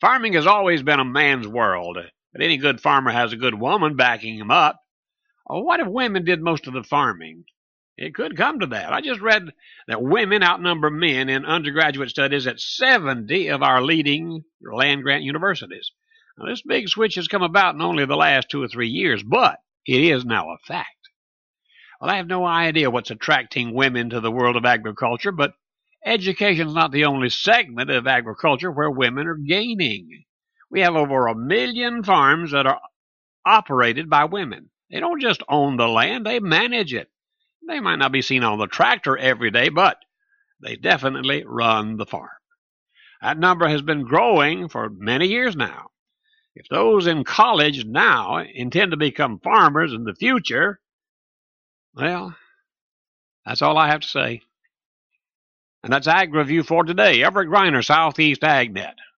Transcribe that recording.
Farming has always been a man's world, but any good farmer has a good woman backing him up. What if women did most of the farming? It could come to that. I just read that women outnumber men in undergraduate studies at 70 of our leading land-grant universities. Now, this big switch has come about in only the last 2 or 3 years, but it is now a fact. Well, I have no idea what's attracting women to the world of agriculture, but education is not the only segment of agriculture where women are gaining. We have over 1 million farms that are operated by women. They don't just own the land, they manage it. They might not be seen on the tractor every day, but they definitely run the farm. That number has been growing for many years now. If those in college now intend to become farmers in the future, well, that's all I have to say. And that's Ag Review for today. Everett Griner, Southeast AgNet.